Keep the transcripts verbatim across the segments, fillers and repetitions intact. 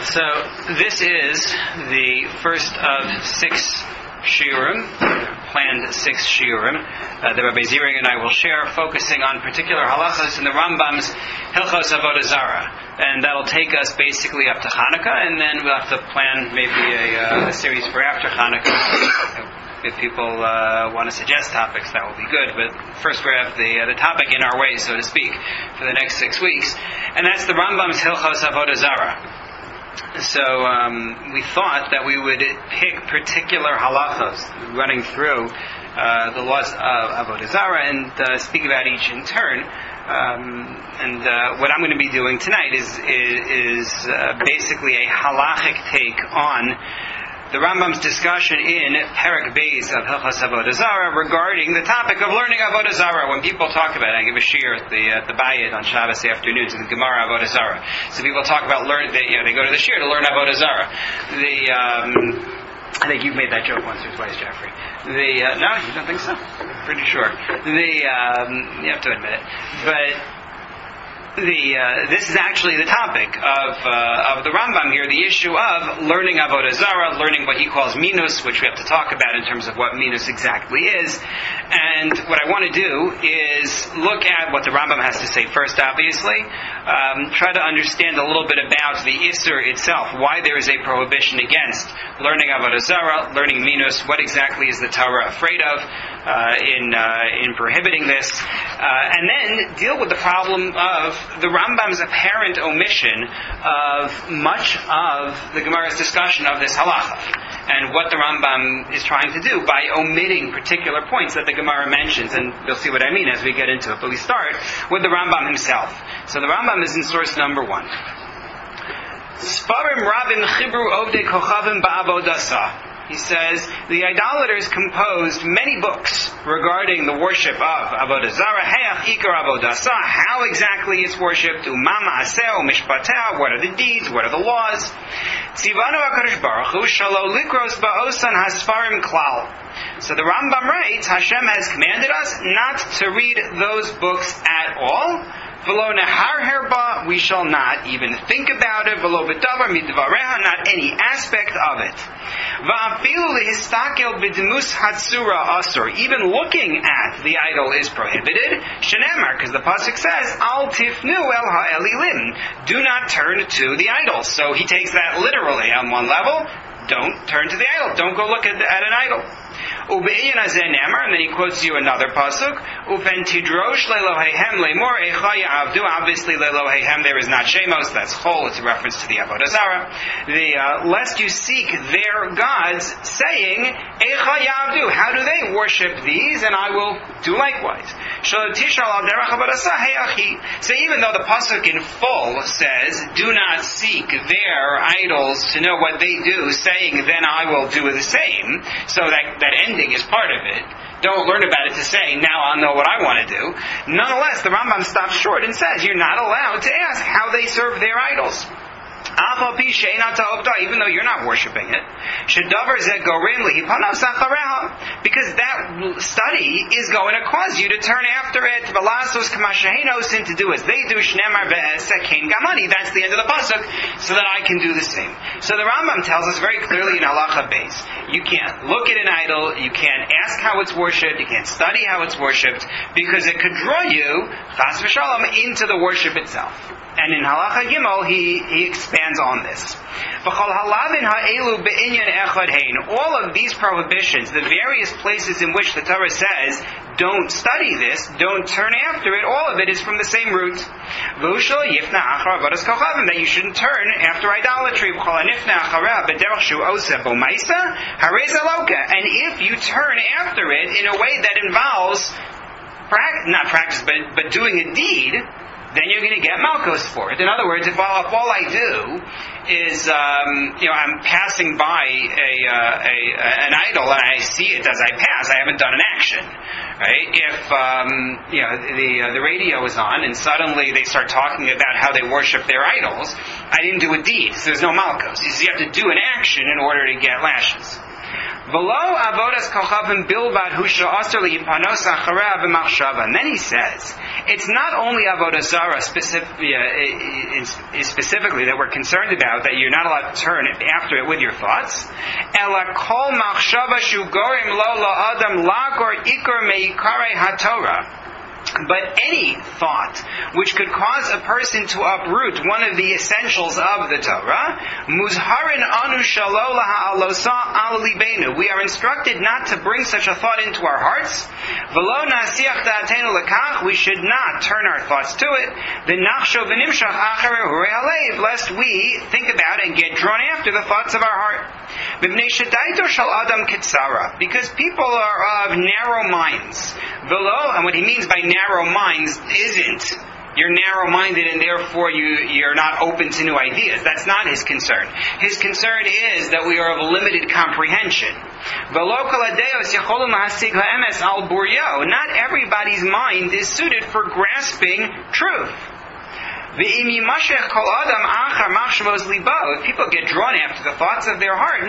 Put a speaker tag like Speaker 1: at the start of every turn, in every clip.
Speaker 1: So this is the first of six shiurim, planned six shiurim, uh, that Rabbi Ziering and I will share, focusing on particular halachos in the Rambam's Hilchos Avodah Zarah. And that'll take us basically up to Hanukkah, and then we'll have to plan maybe a, uh, a series for after Hanukkah. If people uh, want to suggest topics, that will be good. But first we have the uh, the topic in our way, so to speak, for the next six weeks. And that's the Rambam's Hilchos Avodah Zarah. So um, we thought that we would pick particular halachos running through uh, the laws of Avodah Zarah and uh, speak about each in turn. Um, and uh, what I'm going to be doing tonight is is, is uh, basically a halachic take on the Rambam's discussion in Perek Beis of Hilchos Avodah Zarah regarding the topic of learning Avodah Zarah. When people talk about it, I give a shiur at the uh, the Bayit on Shabbos afternoons in the Gemara Avodah Zarah. So people talk about learn. They, you know, they go to the shiur to learn Avodah Zarah. The um, I think you've made that joke once or twice, Jeffrey. The uh, no, you don't think so? Pretty sure. The um, you have to admit it, but. The uh, this is actually the topic of uh, of the Rambam here, the issue of learning Avodah Zarah, learning what he calls minus, which we have to talk about in terms of what minus exactly is. And what I want to do is look at what the Rambam has to say first, obviously, um, try to understand a little bit about the Isser itself, why there is a prohibition against learning Avodah Zarah, learning minus, what exactly is the Torah afraid of uh, in uh, in prohibiting this, uh, and then deal with the problem of the Rambam's apparent omission of much of the Gemara's discussion of this halacha, and what the Rambam is trying to do by omitting particular points that the Gemara mentions, and you'll see what I mean as we get into it. But we start with the Rambam himself. So the Rambam is in source number one. Sfarim Rabim Chibru Ovdei Kochavim Ba'avodasa. He says, the idolaters composed many books regarding the worship of Avodah Zarah, Heach Ikar Avodasa, how exactly it's worshipped, Umama Aseo, Mishpateh, what are the deeds, what are the laws. Tzivanu HaKadosh Baruch Hu, Shalo Likros Ba'osan Hasfarim Klal. So the Rambam writes, Hashem has commanded us not to read those books at all. V'lo neharher ba, we shall not even think about it. V'lo b'davar midvareha, not any aspect of it. V'afilu lehistakel b'demus hatsura asur, even looking at the idol is prohibited. Shenemar, because the pasuk says, Al tifnu el ha'elilim, do not turn to the idol. So he takes that literally on one level. Don't turn to the idol. Don't go look at, at an idol. Ube'in azeh nemar, and then he quotes you another pasuk. Uven tidrosh lelohehem lemor echa ya'avdu. Obviously, lelohehem there is not shemos. That's chol. It's a reference to the Avodah Zarah. The uh, lest you seek their gods, saying echa ya'avdu. How do they worship these? And I will do likewise. Shelo tishal al derech avodasa he'achi. So even though the pasuk in full says, "Do not seek their idols to know what they do," saying, "Then I will do the same." So that that ending is part of it. Don't learn about it to say, now I'll know what I want to do. Nonetheless, the Rambam stops short and says, you're not allowed to ask how they serve their idols. Even though you're not worshiping it. Because that study is going to cause you to turn after it. And to do as they do. That's the end of the pasuk, so that I can do the same. So the Rambam tells us very clearly in Halacha Beis, you can't look at an idol, you can't ask how it's worshipped, you can't study how it's worshipped, because it could draw you, chas v'shalom, into the worship itself. And in Halacha Gimel, he, he expands on this. All of these prohibitions, the various places in which the Torah says, don't study this, don't turn after it, all of it is from the same root. That you shouldn't turn after idolatry. And if you turn after it in a way that involves, not practice, but, but doing a deed, then you're going to get malchus for it. In other words, if all, if all I do is, um, you know, I'm passing by a, uh, a an idol and I see it as I pass, I haven't done an action, right? If um, you know the uh, the radio is on and suddenly they start talking about how they worship their idols, I didn't do a deed, so there's no malchus. You have to do an action in order to get lashes. Below avodas kochavim bilvad hu she'asar lipanos achareh b'machshava. And then he says, it's not only Avodah Zarah specific, uh, specifically that we're concerned about, that you're not allowed to turn after it with your thoughts. Ela kol machshava shu gorim lo la'adam lagor ikar me'ikarei haTorah. But any thought which could cause a person to uproot one of the essentials of the Torah, muzharin anu shalo laha'alosa al libenu. We are instructed not to bring such a thought into our hearts. V'lo nasiach da'atenu lekach. We should not turn our thoughts to it. V'nachsho v'nimshach acher hurei halev, lest we think about and get drawn after the thoughts of our heart. V'bnei shadaito shal adam kitzara. Because people are of narrow minds. V'lo, and what he means by narrow minds isn't you're narrow-minded and therefore you, you're not open to new ideas. That's not his concern. His concern is that we are of limited comprehension. Not everybody's mind is suited for grasping truth. If people get drawn after the thoughts of their heart,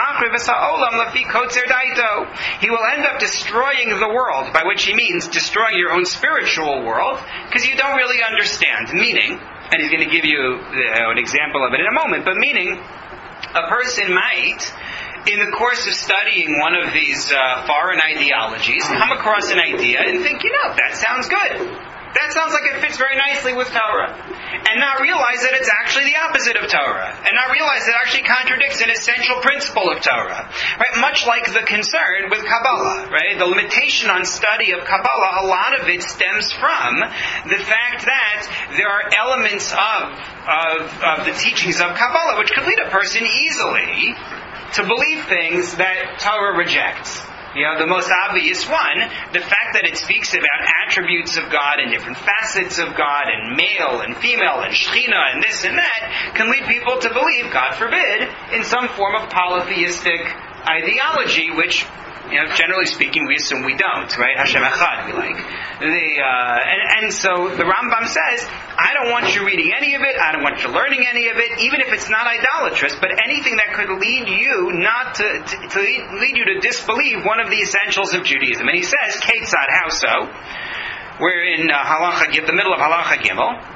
Speaker 1: he will end up destroying the world, by which he means destroying your own spiritual world, because you don't really understand. Meaning, and he's going to give you uh, an example of it in a moment, but meaning, a person might, in the course of studying one of these uh, foreign ideologies, come across an idea and think, you know, that sounds good. That sounds like it fits very nicely with Torah. And not realize that it's actually the opposite of Torah. And not realize that it actually contradicts an essential principle of Torah. Right? Much like the concern with Kabbalah. Right? The limitation on study of Kabbalah, a lot of it stems from the fact that there are elements of, of, of the teachings of Kabbalah which could lead a person easily to believe things that Torah rejects. You know, the most obvious one, the fact that it speaks about attributes of God and different facets of God and male and female and Shekhinah and this and that can lead people to believe, God forbid, in some form of polytheistic ideology, which, you know, generally speaking, we assume we don't, right? Hashem Echad, we like. The, uh, and, and so the Rambam says, I don't want you reading any of it, I don't want you learning any of it, even if it's not idolatrous, but anything that could lead you not to, to, to lead, lead you to disbelieve one of the essentials of Judaism. And he says, Ketzad, how so? We're in uh, Halacha, the middle of Halacha Gimel.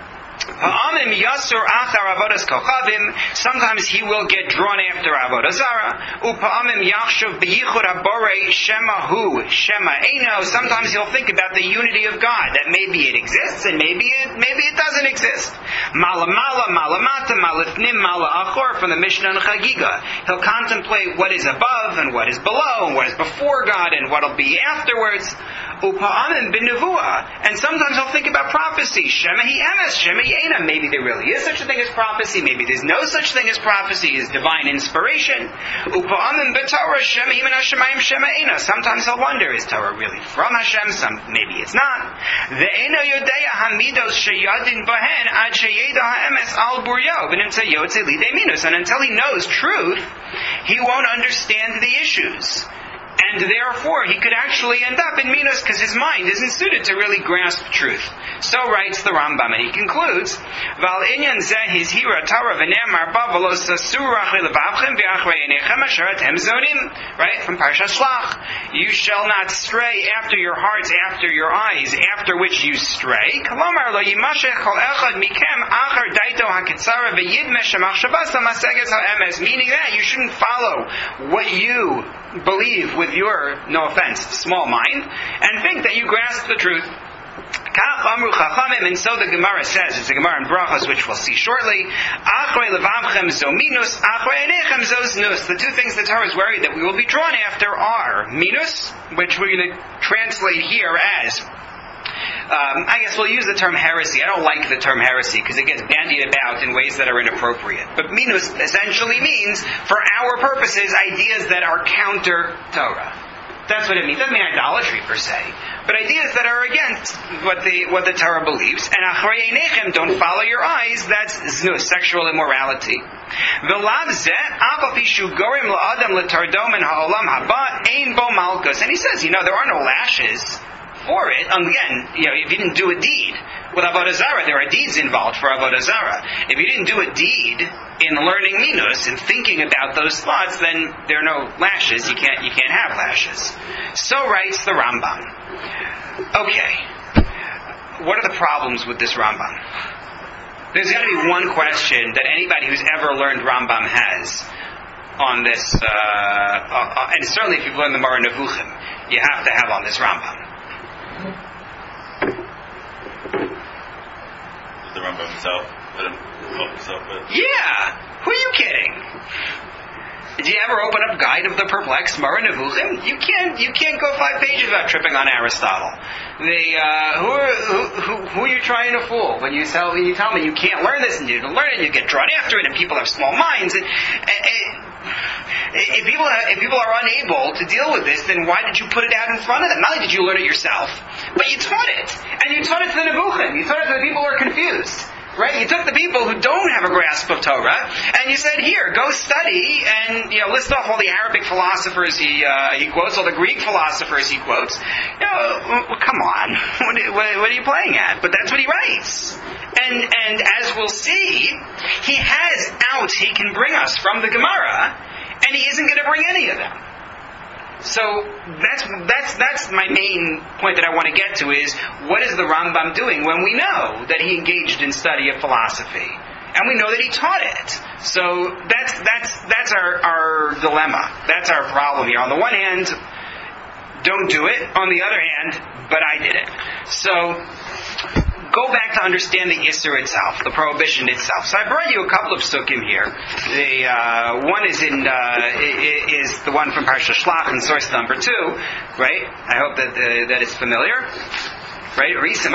Speaker 1: Sometimes he will get drawn after Avodah Zarah. Sometimes he'll think about the unity of God, that maybe it exists and maybe it maybe it doesn't exist. Malamala, malamata, malifnim, malaachor from the Mishnah and Chagiga. He'll contemplate what is above and what is below and what is before God and what will be afterwards. And sometimes he'll think about prophecy. Shemahi emes, shemahi ena. Maybe there really is such a thing as prophecy. Maybe there's no such thing as prophecy. Is divine inspiration. Sometimes he'll wonder, is Torah really from Hashem? Some, maybe it's not. And until he knows truth, he won't understand the issues. And therefore, he could actually end up in Minos because his mind isn't suited to really grasp truth. So writes the Rambam, and he concludes, Val inyan zeh hizhira Torah v'ne'amar ba v'lo sasur rachei levavchem v'achrei einechem asher atem zonim. Right? From Parshas Shlach. You shall not stray after your hearts, after your eyes, after which you stray. Kolomar lo yimashech kol echad mikem achar daito hakitzara v'yidmesh hamachshavas ha'maseges ha'emes. Meaning that you shouldn't follow what you believe with your, no offense, small mind, and think that you grasp the truth. And so the Gemara says, it's a Gemara in Brachos, which we'll see shortly, the two things the Torah is worried that we will be drawn after are minus, which we're going to translate here as Um, I guess we'll use the term heresy. I don't like the term heresy because it gets bandied about in ways that are inappropriate. But minus essentially means, for our purposes, ideas that are counter Torah. That's what it means. It doesn't mean idolatry per se, but ideas that are against what the what the Torah believes. And achrei einechem, don't follow your eyes. That's znus, sexual immorality. V'lav zeh aval pi shu gorim la'adam l'tardom en ha'olam haba ein bo malchus. And he says, you know, there are no lashes for it. Um, again, you know, if you didn't do a deed with Avodah Zarah, there are deeds involved for Avodah Zarah. If you didn't do a deed in learning minus and thinking about those thoughts, then there are no lashes. You can't you can't have lashes. So writes the Rambam. Okay. what are the problems with this Rambam? There's got to be one question that anybody who's ever learned Rambam has on this, uh, uh, and certainly if you've learned the Moreh Nevuchim, you have to have on this Rambam.
Speaker 2: The Rambam himself, let him help himself with.
Speaker 1: Yeah! Who are you kidding? Did you ever open up Guide of the Perplexed, Moreh Nevuchim? You can't. You can't go five pages without tripping on Aristotle. The uh, who, are, who, who who are you trying to fool when you tell when you tell me you can't learn this and you don't learn it, and you get drawn after it, and people have small minds. And, and, and if people are, if people are unable to deal with this, then why did you put it out in front of them? Not only did you learn it yourself, but you taught it, and you taught it to the Nevuchim. You taught it to the people who are confused. Right? You took the people who don't have a grasp of Torah, and you said, here, go study, and, you know, list off all the Arabic philosophers he uh, he quotes, all the Greek philosophers he quotes. You know, well, come on. What, what, what are you playing at? But that's what he writes. And, and as we'll see, he has out he can bring us from the Gemara, and he isn't going to bring any of them. So that's that's that's my main point that I want to get to is, what is the Rambam doing when we know that he engaged in study of philosophy, and we know that he taught it? So that's that's that's our, our dilemma. That's our problem here. On the one hand, don't do it. On the other hand, but I did it. So go back to understand the Isser itself, the prohibition itself. So I brought you a couple of sukkim here. The uh, one is in uh, is the one from Parsha Shlach in source number two, right? I hope that uh, that is familiar, right?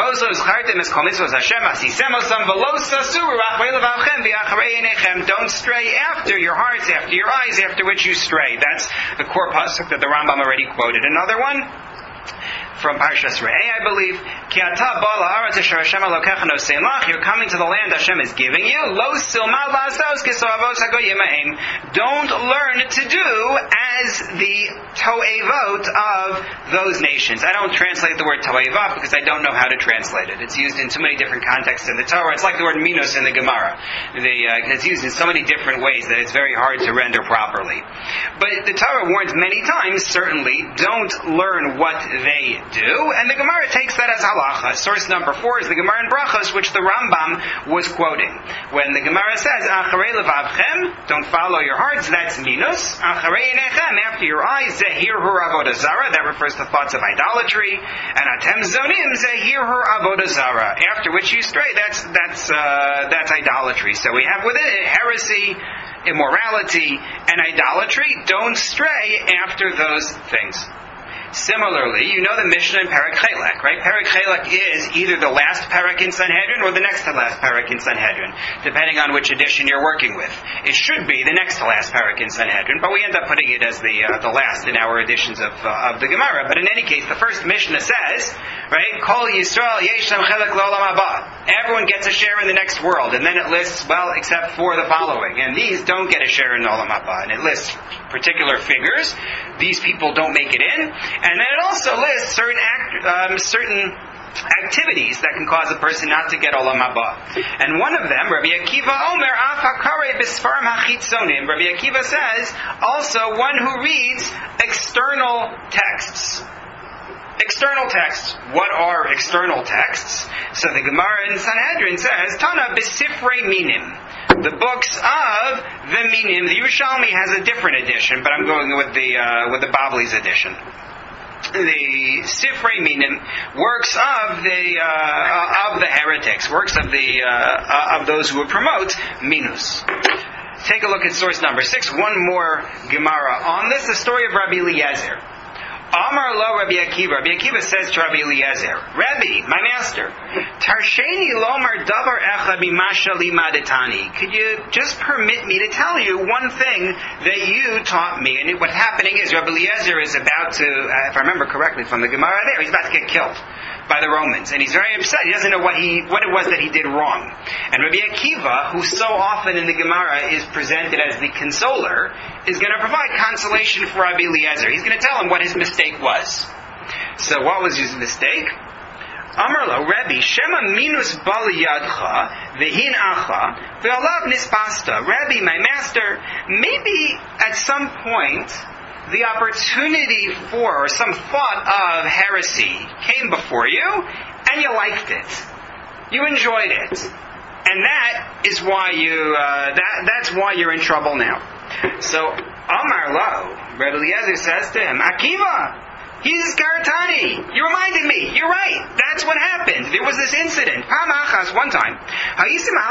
Speaker 1: Don't stray after your hearts, after your eyes, after which you stray. That's the core pasuk that the Rambam already quoted. Another one from Parshas Re'eh, I believe. You're coming to the land Hashem is giving you. Don't learn to do as the to'evot of those nations. I don't translate the word to'evot because I don't know how to translate it. It's used in too many different contexts in the Torah. It's like the word minos in the Gemara. The, uh, it's used in so many different ways that it's very hard to render properly. But the Torah warns many times, certainly, don't learn what they do, and the Gemara takes that as halacha. Source number four is the Gemara in Brachos, which the Rambam was quoting. When the Gemara says, Acharei levavchem, don't follow your hearts, that's minus. Acharei enechem, after your eyes, zehir hu avodah zara, that refers to thoughts of idolatry. And atem zonim, zehir hu avodah zara, after which you stray, that's, that's, uh, that's idolatry. So we have within it heresy, immorality, and idolatry. Don't stray after those things. Similarly, you know the Mishnah in Perek Chelek, right? Perek Chelek is either the last Perek in Sanhedrin or the next to last Perek in Sanhedrin, depending on which edition you're working with. It should be the next to last Perek in Sanhedrin, but we end up putting it as the uh, the last in our editions of uh, of the Gemara. But in any case, the first Mishnah says, right, Kol Yisrael Yesh Lam Chelek L'Olam Haba. Everyone gets a share in the next world, and then it lists, well, except for the following, and these don't get a share in Olam Haba, and it lists particular figures. These people don't make it in. And then it also lists certain act, um, certain activities that can cause a person not to get Olam Haba. And one of them, Rabbi Akiva Omer, Af HaKarei B'Sfarim HaChitzonim. Rabbi Akiva says, also one who reads external texts. External texts. What are external texts? So the Gemara in Sanhedrin says, Tana B'Sifrei Minim. The books of the Minim. The Yerushalmi has a different edition, but I'm going with the uh, with the Bavli's edition. The Sifrei Minim, works of the uh, of the heretics, works of the uh, of those who would promote Minus. Take a look at source number six. One more Gemara on this. The story of Rabbi Eliezer. Amar lo Rabbi Akiva. Rabbi Akiva says to Rabbi Eliezer, Rabbi, my master, Tarsheni lomar davar echad mimasha limadetani. Could you just permit me to tell you one thing that you taught me? And what's happening is Rabbi Eliezer is about to, uh, if I remember correctly from the Gemara there, he's about to get killed by the Romans. And he's very upset. He doesn't know what he what it was that he did wrong. And Rabbi Akiva, who so often in the Gemara is presented as the consoler, is going to provide consolation for Rabbi Eliezer. He's going to tell him what his mistake was. So what was his mistake? Amarlo, Rabbi, Shema minus bali yadcha, v'hin acha, v'alav nispasta. Rabbi, my master, maybe at some point the opportunity for, or some thought of heresy came before you, and you liked it. You enjoyed it. And that is why you, uh, that, that's why you're in trouble now. So, Amar Lo, Rebbe Eliezer says to him, Akiva, he's Karatani. You reminded me. You're right. That's what happened. There was this incident. One time, I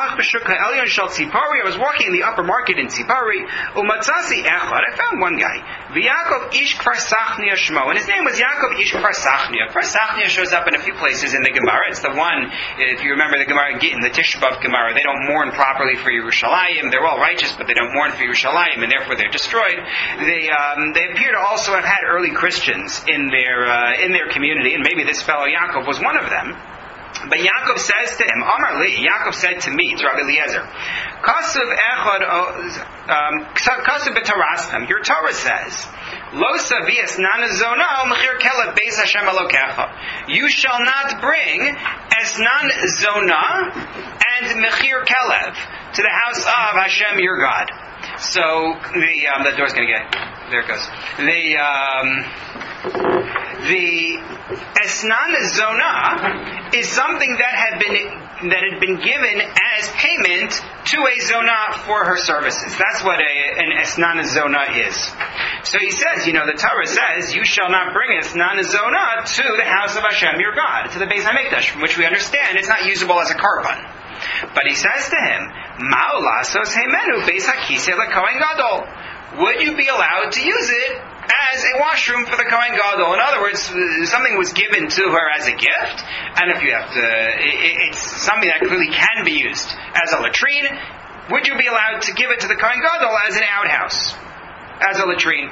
Speaker 1: was walking in the upper market in Tzipori. I found one guy. Yaakov Ish Kfar Sachnia Shmo. And his name was Yaakov Ish Kfar Sachnia. Kfar Sachnia shows up in a few places in the Gemara. It's the one, if you remember the Gemara, in the Tisha B'Av Gemara, they don't mourn properly for Yerushalayim. They're all righteous, but they don't mourn for Yerushalayim, and therefore they're destroyed. They um, they appear to also have had early Christians in their uh, in their community, and maybe this fellow Yaakov was one of them. But Yaakov says to him, Amar Li, Yaakov said to me, to Rabbi Eliezer, Kasuv echad, um, Kasuv b'Toraschem, your Torah says, Lo savias nanazona mechir kelev beis Hashem Elokecha. You shall not bring esnan zona and mechir kelev to the house of Hashem your God. So the um, the door's going to get there. It goes. The um, the esnan zona is something that had been that had been given as payment to a zona for her services. That's what a, an esnan zona is. So he says, you know, the Torah says, you shall not bring esnan zona to the house of Hashem your God, to the Beis Hamikdash, from which we understand it's not usable as a korban. But he says to him, Ma'olasos hemenu beis hakisei lekohen gadol. Would you be allowed to use it as a washroom for the Kohen Gadol? In other words, something was given to her as a gift, and if you have to, it's something that clearly can be used as a latrine. Would you be allowed to give it to the Kohen Gadol as an outhouse, as a latrine?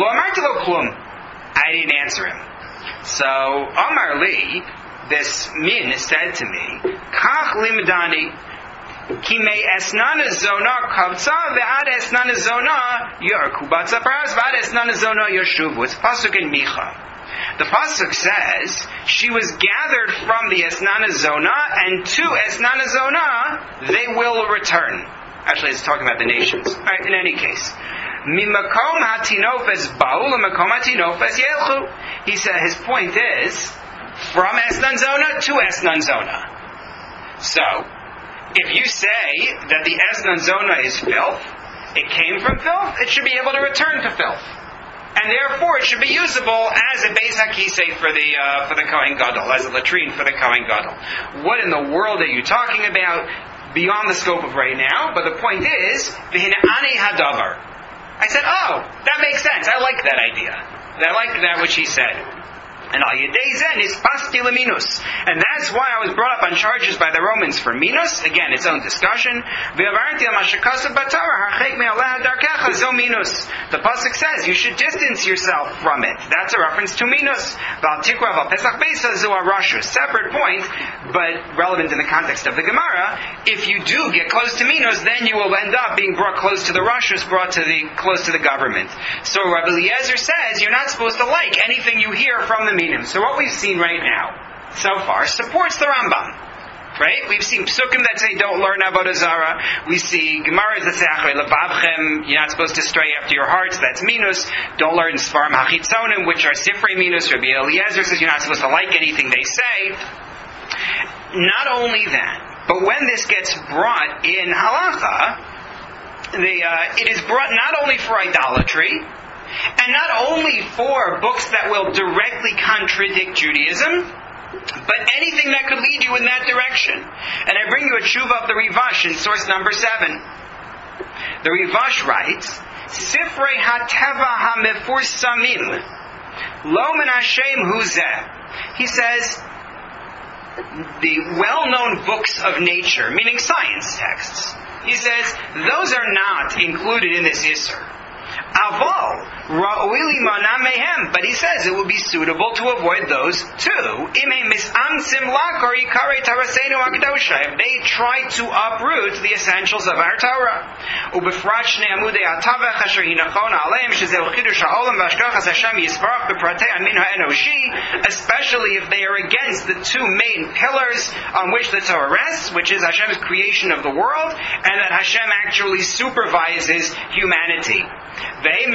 Speaker 1: I didn't answer him. So Amar Li, this min said to me, Kach limdani. Kimei esnana zona kavtza ve'ad esnana zona yarkubatza paras ve'ad esnana zona yashuvu. It's pasuk in Micha. The pasuk says she was gathered from the esnana zona, and to esnana zona they will return. Actually, it's talking about the nations. All right, in any case, mimakom hatinofes ba'u lemakom hatinofes yelchu. He said his point is from esnan zona to esnan zona. So, if you say that the esnan zona is filth, it came from filth, it should be able to return to filth. And therefore it should be usable as a beis hakisei for the uh, for the Kohen Gadol, as a latrine for the Kohen Gadol. What in the world are you talking about? Beyond the scope of right now, but the point is, v'hina'ani hadavar. I said, oh, that makes sense. I like that idea. I like that which he said. And al yedei zen is pasti leminus, and that's why I was brought up on charges by the Romans for minus. Again, its own discussion. The pasuk says you should distance yourself from it. That's a reference to minus. Separate point, but relevant in the context of the Gemara. If you do get close to minus, then you will end up being brought close to the rashus, brought to the close to the government. So Rabbi Eliezer says you're not supposed to like anything you hear from the minim. So what we've seen right now, so far, supports the Rambam. Right? We've seen psukim that say don't learn Avodah Zarah. We see Gemaras that say Achrei Levavchem, you're not supposed to stray after your hearts. That's minus. Don't learn Sfarim Hachitzonim, which are Sifrei minus. Rabbi Eliezer says you're not supposed to like anything they say. Not only that, but when this gets brought in halacha, the, uh, it is brought not only for idolatry, and not only for books that will directly contradict Judaism, but anything that could lead you in that direction. And I bring you a tshuva of the Rivash in source number seven. The Rivash writes, Sifrei HaTeva HaMefursamim Lo Min Hashem Hu Zeh. He says, the well-known books of nature, meaning science texts, he says, those are not included in this Isser. Aval, ra'uili mana mehem, but he says it would be suitable to avoid those too. If they try to uproot the essentials of our Torah. Especially if they are against the two main pillars on which the Torah rests, which is Hashem's creation of the world, and that Hashem actually supervises humanity. They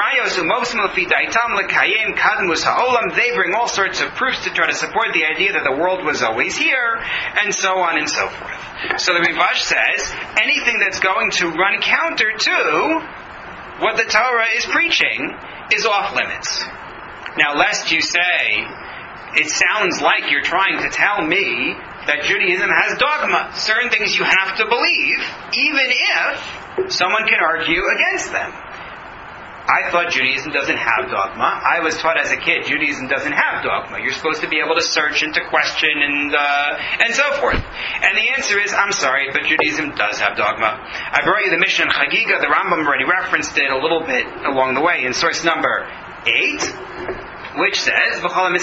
Speaker 1: bring all sorts of proofs to try to support the idea that the world was always here, and so on and so forth. So the Rivash says, anything that's going to run counter to what the Torah is preaching is off limits. Now, lest you say, it sounds like you're trying to tell me that Judaism has dogma. Certain things you have to believe, even if someone can argue against them. I thought Judaism doesn't have dogma. I was taught as a kid Judaism doesn't have dogma. You're supposed to be able to search and to question and uh, and so forth. And the answer is, I'm sorry, but Judaism does have dogma. I brought you the Mishnah in Chagiga. The Rambam already referenced it a little bit along the way in source number eight, which says,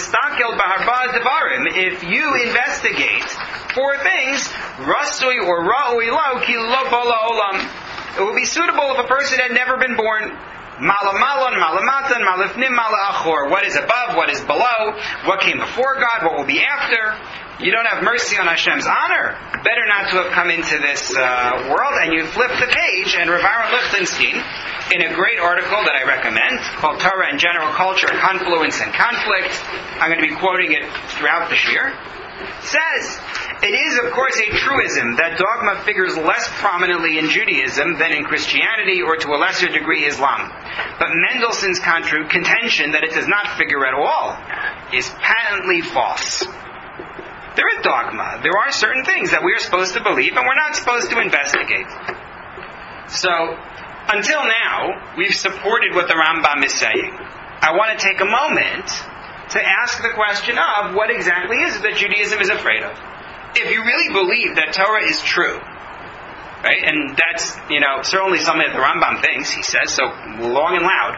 Speaker 1: if you investigate four things, rasui or ra'ui lo ki lo bala olam, it will be suitable if a person had never been born. Malamalon, malamatan, malifnim, malaachor. What is above, what is below, what came before God, what will be after. You don't have mercy on Hashem's honor. Better not to have come into this uh, world. And you flip the page, and Rav Aaron Lichtenstein, in a great article that I recommend, called Torah and General Culture, Confluence and Conflict, I'm going to be quoting it throughout the shir, says, it is, of course, a truism that dogma figures less prominently in Judaism than in Christianity or to a lesser degree Islam. But Mendelssohn's contra- contention that it does not figure at all is patently false. There is dogma. There are certain things that we are supposed to believe and we're not supposed to investigate. So, until now, we've supported what the Rambam is saying. I want to take a moment to ask the question of what exactly is it that Judaism is afraid of. If you really believe that Torah is true, right, and that's, you know, certainly something that the Rambam thinks, he says so long and loud,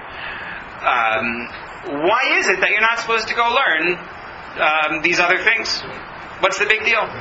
Speaker 1: um, why is it that you're not supposed to go learn um, these other things? What's the big deal?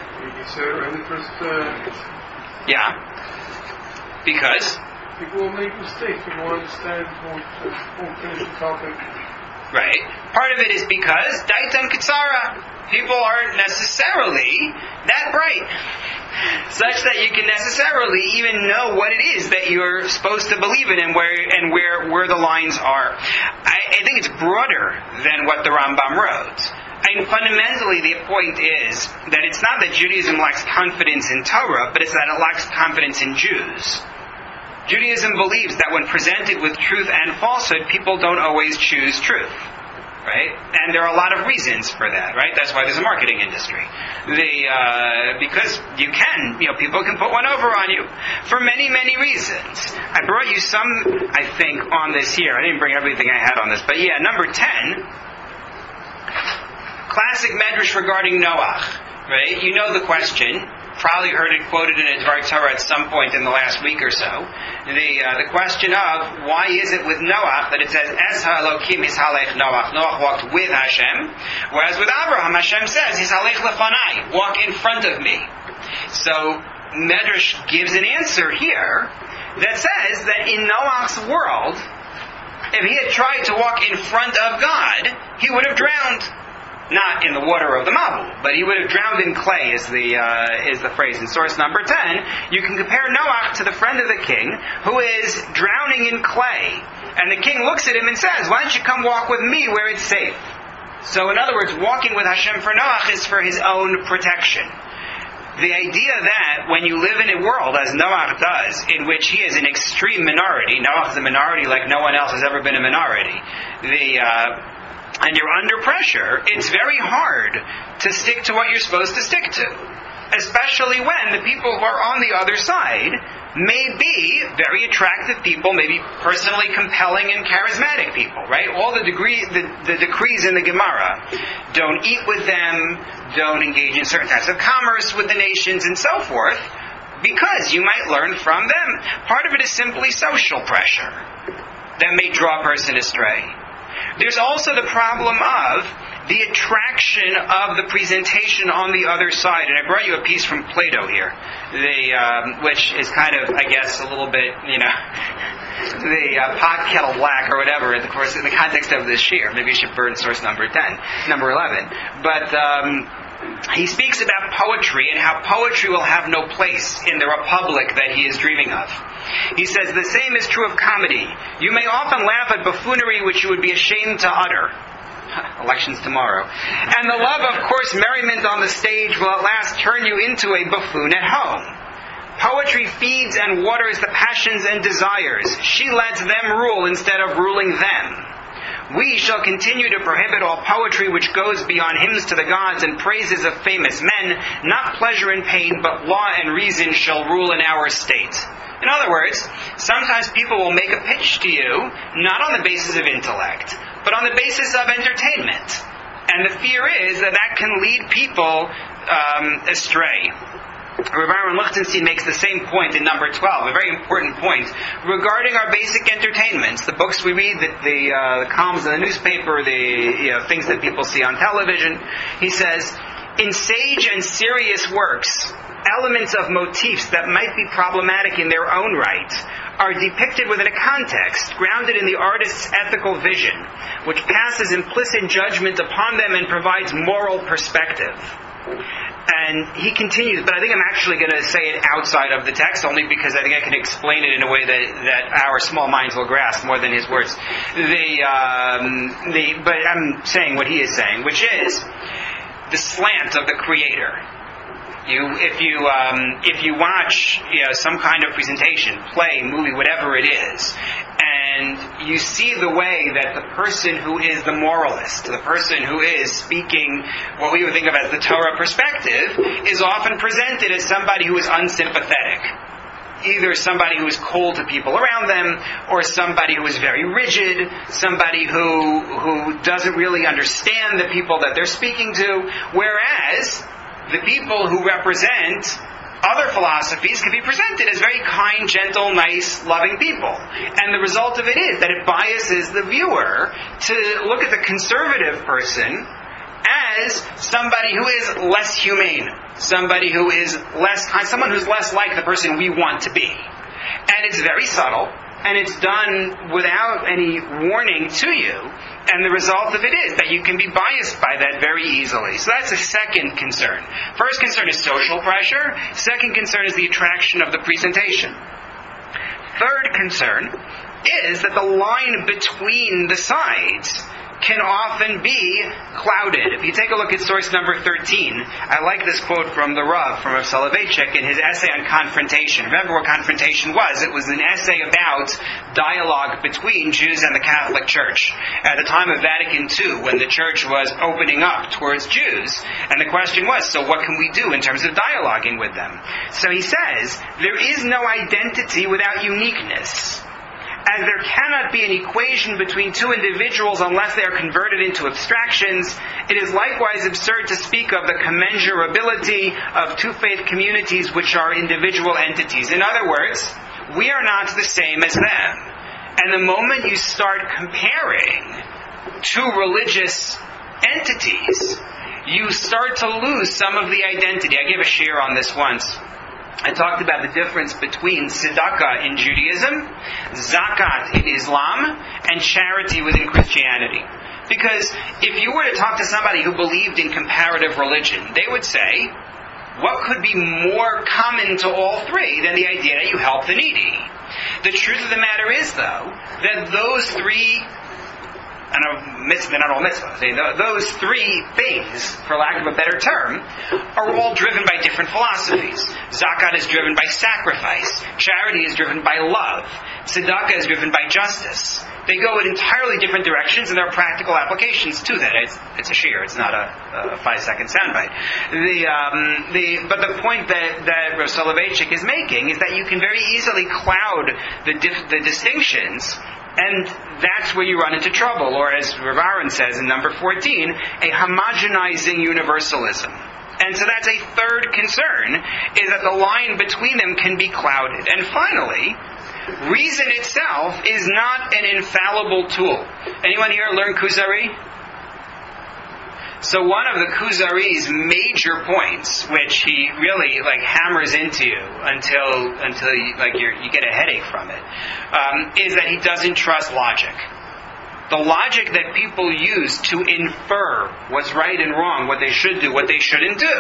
Speaker 1: Yeah. Because?
Speaker 3: People will make mistakes. People won't understand, won't, won't finish the topic.
Speaker 1: Right. Part of it is because Daitan Kitsara. People aren't necessarily that bright, such that you can necessarily even know what it is that you're supposed to believe in and where and where where the lines are. I, I think it's broader than what the Rambam wrote. I mean, fundamentally, the point is that it's not that Judaism lacks confidence in Torah, but it's that it lacks confidence in Jews. Judaism believes that when presented with truth and falsehood, people don't always choose truth. Right? And there are a lot of reasons for that, right? That's why there's a marketing industry. The, uh, because you can, you know, people can put one over on you for many, many reasons. I brought you some, I think, on this here. I didn't bring everything I had on this, but yeah, number ten, classic medrash regarding Noach, right? You know the question. Probably heard it quoted in a Dvar Torah at some point in the last week or so. The uh, the question of why is it with Noach that it says Es ha'Elokim hishalech Noach? Noach walked with Hashem, whereas with Abraham Hashem says hishalech lefanai, walk in front of me. So Medrash gives an answer here that says that in Noach's world, if he had tried to walk in front of God, he would have drowned. Not in the water of the Mabul, but he would have drowned in clay, is the uh, is the phrase in source number ten. You can compare Noach to the friend of the king who is drowning in clay, and the king looks at him and says, "Why don't you come walk with me where it's safe?" So, in other words, walking with Hashem for Noach is for his own protection. The idea that when you live in a world, as Noach does, in which he is an extreme minority, Noach is a minority like no one else has ever been a minority, the uh, and you're under pressure, it's very hard to stick to what you're supposed to stick to. Especially when the people who are on the other side may be very attractive people, maybe personally compelling and charismatic people, right? All the, degree, the, the decrees in the Gemara. Don't eat with them, don't engage in certain types of commerce with the nations, and so forth, because you might learn from them. Part of it is simply social pressure that may draw a person astray. There's also the problem of the attraction of the presentation on the other side. And I brought you a piece from Plato here, the um, which is kind of, I guess, a little bit, you know, the uh, pot kettle black or whatever in the course in the context of this shir. Maybe you should burn source number ten, number eleven. But um, he speaks about poetry and how poetry will have no place in the republic that he is dreaming of. He says, the same is true of comedy. You may often laugh at buffoonery which you would be ashamed to utter. Elections tomorrow. And the love of coarse merriment on the stage will at last turn you into a buffoon at home. Poetry feeds and waters the passions and desires. She lets them rule instead of ruling them. We shall continue to prohibit all poetry which goes beyond hymns to the gods and praises of famous men. Not pleasure and pain, but law and reason shall rule in our state. In other words, sometimes people will make a pitch to you, not on the basis of intellect, but on the basis of entertainment. And the fear is that that can lead people um, astray. Rav Aaron Lichtenstein makes the same point in number twelve, a very important point, regarding our basic entertainments, the books we read, the, the, uh, the columns in the newspaper, the you know, things that people see on television. He says, in sage and serious works, elements of motifs that might be problematic in their own right are depicted within a context grounded in the artist's ethical vision, which passes implicit judgment upon them and provides moral perspective. And he continues, but I think I'm actually going to say it outside of the text, only because I think I can explain it in a way that, that our small minds will grasp more than his words. The, um, the, but I'm saying what he is saying, which is the slant of the Creator. You, if you um, if you watch you know, some kind of presentation, play, movie, whatever it is, and you see the way that the person who is the moralist, the person who is speaking what we would think of as the Torah perspective, is often presented as somebody who is unsympathetic. Either somebody who is cold to people around them, or somebody who is very rigid, somebody who who doesn't really understand the people that they're speaking to, whereas the people who represent other philosophies can be presented as very kind, gentle, nice, loving people. And the result of it is that it biases the viewer to look at the conservative person as somebody who is less humane, somebody who is less kind, someone who's less like the person we want to be. And it's very subtle, and it's done without any warning to you. And the result of it is that you can be biased by that very easily. So that's a second concern. First concern is social pressure. Second concern is the attraction of the presentation. Third concern is that the line between the sides can often be clouded. If you take a look at source number thirteen, I like this quote from the Rav, from Rav Soloveitchik, in his essay on confrontation. Remember what confrontation was? It was an essay about dialogue between Jews and the Catholic Church at the time of Vatican Two, when the Church was opening up towards Jews. And the question was, so what can we do in terms of dialoguing with them? So he says, there is no identity without uniqueness. As there cannot be an equation between two individuals unless they are converted into abstractions, it is likewise absurd to speak of the commensurability of two faith communities which are individual entities. In other words, we are not the same as them. And the moment you start comparing two religious entities, you start to lose some of the identity. I gave a share on this once. I talked about the difference between tzedakah in Judaism, zakat in Islam, and charity within Christianity. Because if you were to talk to somebody who believed in comparative religion, they would say, what could be more common to all three than the idea that you help the needy? The truth of the matter is, though, that those three I don't know, they're not all mitzvahs. Those three things, for lack of a better term, are all driven by different philosophies. Zakat is driven by sacrifice. Charity is driven by love. Tzedakah is driven by justice. They go in entirely different directions, and there are practical applications to that. It's, it's a shear. It's not a, a five-second soundbite. The, um, the, but the point that, that Rav Soloveitchik is making is that you can very easily cloud the, dif- the distinctions, and that's where you run into trouble, or as Rav Aaron says in number fourteen, a homogenizing universalism. And so that's a third concern, is that the line between them can be clouded. And finally, reason itself is not an infallible tool. Anyone here learn Kuzari? So one of the Kuzari's major points, which he really like hammers into you until until you, like you're, you get a headache from it, um, is that he doesn't trust logic. the logic that people use to infer what's right and wrong, what they should do, what they shouldn't do,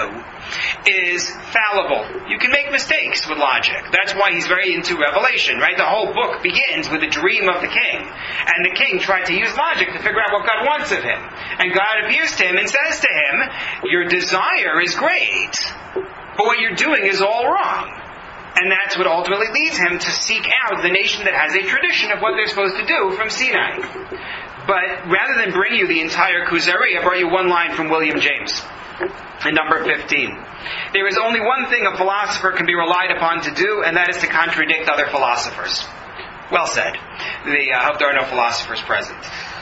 Speaker 1: is fallible. You can make mistakes with logic. That's why he's very into Revelation, right? The whole book begins with a dream of the king. And the king tried to use logic to figure out what God wants of him. And God appears to him and says to him, your desire is great, but what you're doing is all wrong. And that's what ultimately leads him to seek out the nation that has a tradition of what they're supposed to do from Sinai. But rather than bring you the entire Kuzari, I brought you one line from William James in number fifteen. There is only one thing a philosopher can be relied upon to do, and that is to contradict other philosophers. Well said. The, I uh, hope there are no philosophers present.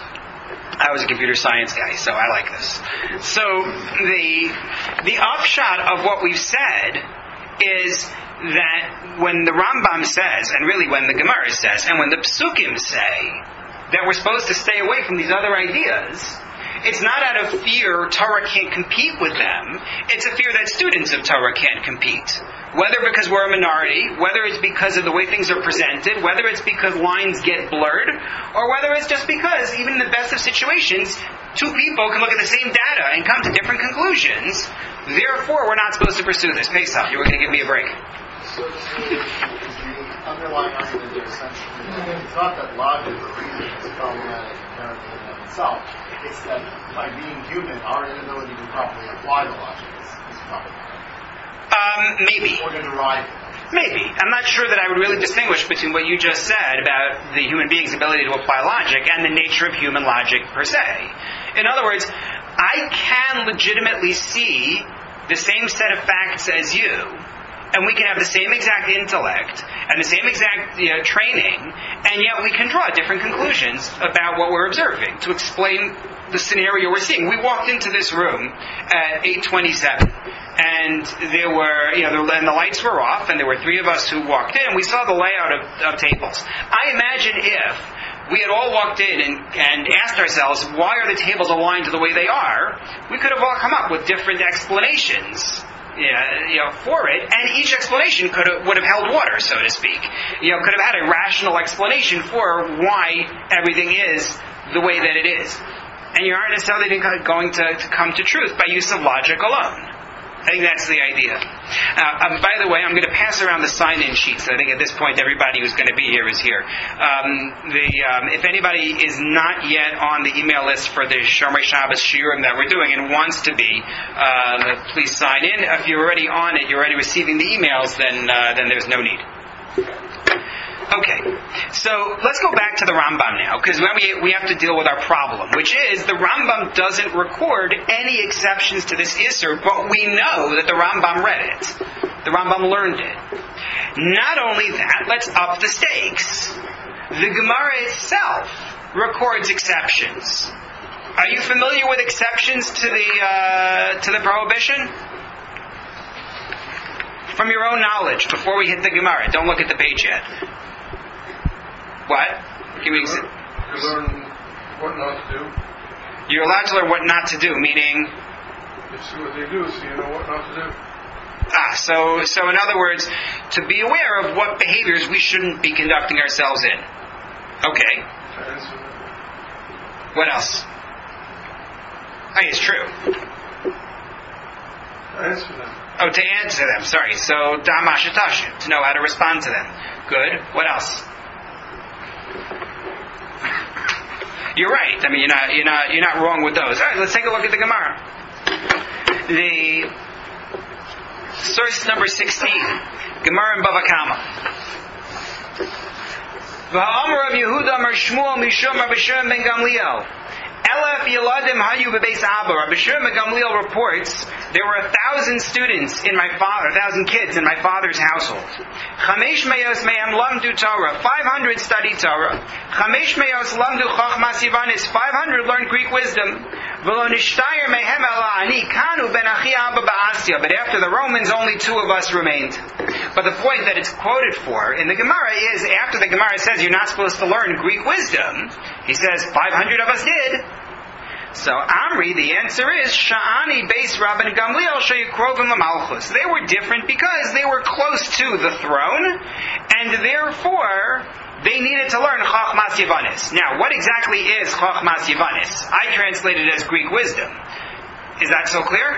Speaker 1: I was a computer science guy, so I like this. So the the upshot of what we've said is that when the Rambam says, and really when the Gemara says, and when the Psukim say that we're supposed to stay away from these other ideas, it's not out of fear Torah can't compete with them. It's a fear that students of Torah can't compete. Whether because we're a minority, whether it's because of the way things are presented, whether it's because lines get blurred, or whether it's just because, even in the best of situations, two people can look at the same data and come to different conclusions. Therefore, we're not supposed to pursue this. Pesach, you were going to give me a break.
Speaker 4: So the, the underlying argument there essentially, it's not that logic or reason is problematic inherently in and of itself. It's that by being human, our inability to properly apply the logic is, is problematic.
Speaker 1: Um, maybe.
Speaker 4: Or to derive it.
Speaker 1: Maybe. I'm not sure that I would really distinguish between what you just said about the human being's ability to apply logic and the nature of human logic per se. In other words, I can legitimately see the same set of facts as you, and we can have the same exact intellect and the same exact you know, training, and yet we can draw different conclusions about what we're observing to explain the scenario we're seeing. We walked into this room at eight twenty-seven, and there were, you know, the, and the lights were off, and there were three of us who walked in, and we saw the layout of, of tables. I imagine if we had all walked in and, and asked ourselves, why are the tables aligned the way they are, we could have all come up with different explanations. Yeah, you know, for it, and each explanation could have, would have held water, so to speak. You know, could have had a rational explanation for why everything is the way that it is. And you aren't necessarily going to, to come to truth by use of logic alone. I think that's the idea. Uh, um, by the way, I'm going to pass around the sign-in sheets. I think at this point everybody who's going to be here is here. Um, the, um, if anybody is not yet on the email list for the Shomer Shabbos Shiurim that we're doing and wants to be, uh, please sign in. If you're already on it, you're already receiving the emails, then uh, then there's no need. Okay, so let's go back to the Rambam now, because we, we have to deal with our problem, which is the Rambam doesn't record any exceptions to this Isser, but we know that the Rambam read it. The Rambam learned it. Not only that, let's up the stakes. The Gemara itself records exceptions. Are you familiar with exceptions to the uh, to the prohibition? From your own knowledge, before we hit the Gemara, don't look at the page yet. What? Give me exa-
Speaker 3: You learn what not to do.
Speaker 1: You're allowed to learn what not to do, meaning?
Speaker 3: You see what they do, so you know what not to do.
Speaker 1: Ah, so, so in other words, to be aware of what behaviors we shouldn't be conducting ourselves in. Okay.
Speaker 3: To answer them.
Speaker 1: What else? Oh, it's true.
Speaker 3: To answer them.
Speaker 1: Oh, to answer them, sorry. So, Damashatashu, to know how to respond to them. Good. What else? You're right. I mean, you're not, you're not, you're not wrong with those. All right, let's take a look at the Gemara. The source number sixteen, Gemara in Bava Kama. V'ha'amar Rav Yehuda Amar Shmuel Mishum Rabbi Shimon ben Gamliel. Elef Yeladim Hayu Bebeis Abba. Rabbi Shimon ben Gamliel reports there were a thousand students in my father, a thousand kids in my father's household. Chamesh Meos Me'am Lamdu Torah. Five hundred studied Torah. Chamesh Meos Lamdu Chachmas Yivanis. Five hundred learned Greek wisdom. V'lo Nishtayir Mehem Ela Ani Kanu Ben Achi Abba Ba'asya. But after the Romans, only two of us remained. But the point that it's quoted for in the Gemara is, after the Gemara says you're not supposed to learn Greek wisdom, he says five hundred of us did. So Amri, the answer is Sha'ani Beis Rabban Gamliel Sheyukrovim Lamalchus. They were different because they were close to the throne, and therefore they needed to learn Chachmas Yavanis. Now, what exactly is Chachmas Yavanis? I translate it as Greek wisdom. Is that so clear?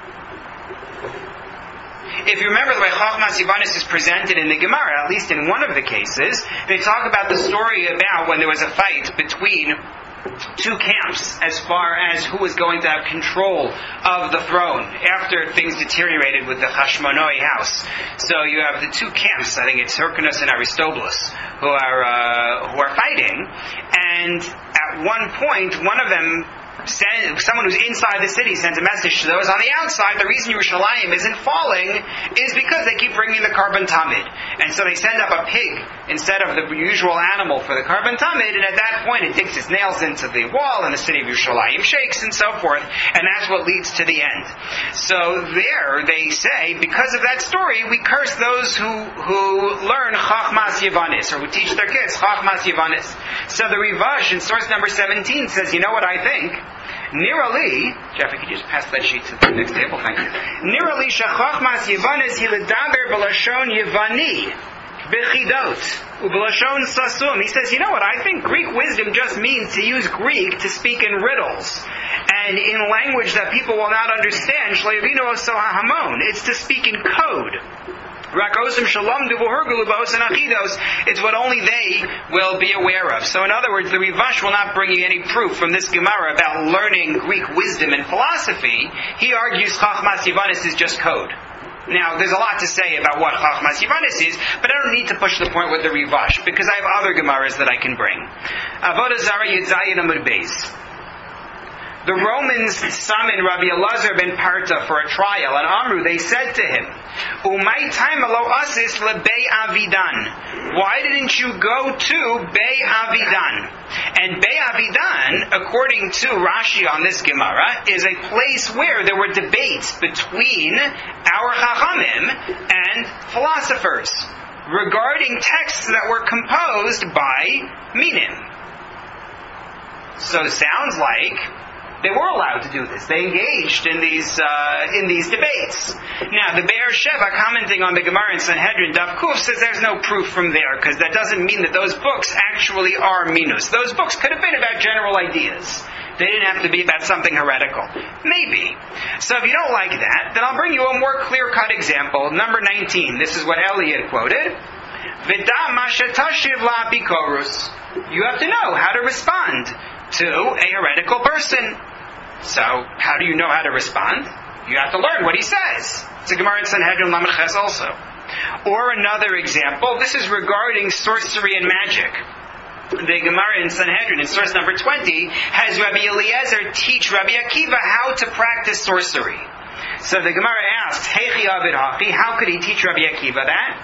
Speaker 1: If you remember the way Chachmas Yavanis is presented in the Gemara, at least in one of the cases, they talk about the story about when there was a fight between two camps as far as who was going to have control of the throne after things deteriorated with the Hashmonoi house. So you have the two camps, I think it's Hyrcanus and Aristobulus, who are uh, who are fighting, and at one point one of them Send, someone who's inside the city sent a message to those on the outside. The reason Yerushalayim isn't falling is because they keep bringing the Karban Tamid. And so they send up a pig instead of the usual animal for the Karban Tamid, and at that point it digs its nails into the wall and the city of Yerushalayim shakes and so forth, and that's what leads to the end. So there they say, because of that story, we curse those who, who learn Chachmas Yavanis, or who teach their kids Chachmas Yavanis. So the Rivash in source number seventeen says, you know what I think? Nirali, Jeffrey, could you just pass that sheet to the next table? Thank you. Nirali shachachmas Yavanis hiledaber b'lashon Yavani b'chidot u'b'lashon sasum. He says, you know what? I think Greek wisdom just means to use Greek to speak in riddles and in language that people will not understand. Shleivino so hamon. It's to speak in code. It's what only they will be aware of. So in other words, the Rivash will not bring you any proof from this Gemara about learning Greek wisdom and philosophy. He argues Chachmas Yavanis is just code. Now, there's a lot to say about what Chachmas Yavanis is, but I don't need to push the point with the Rivash, because I have other Gemaras that I can bring. Avodah Zarah Yedzayin Amud Beis. The Romans summoned Rabbi Elazar ben Parta for a trial, and Amru, they said to him, Umay time alo asis lebei Avidan. Why didn't you go to Bei Avidan? And Bei Avidan, according to Rashi on this Gemara, is a place where there were debates between our Chachamim and philosophers regarding texts that were composed by Minim. So it sounds like they were allowed to do this. They engaged in these uh, in these debates. Now, the Be'er Sheva, commenting on the Gemara in Sanhedrin Daf Kuf, says there's no proof from there, because that doesn't mean that those books actually are minus. Those books could have been about general ideas. They didn't have to be about something heretical. Maybe. So if you don't like that, then I'll bring you a more clear-cut example. Number nineteen. This is what Eliot quoted. V'da mashetashiv la apikorus. You have to know how to respond to a heretical person. So, how do you know how to respond? You have to learn what he says. It's a Gemara in Sanhedrin Lamed Ches also. Or another example, this is regarding sorcery and magic. The Gemara in Sanhedrin, in source number twenty, has Rabbi Eliezer teach Rabbi Akiva how to practice sorcery. So the Gemara asked, Heichi Avid Hachi, how could he teach Rabbi Akiva that?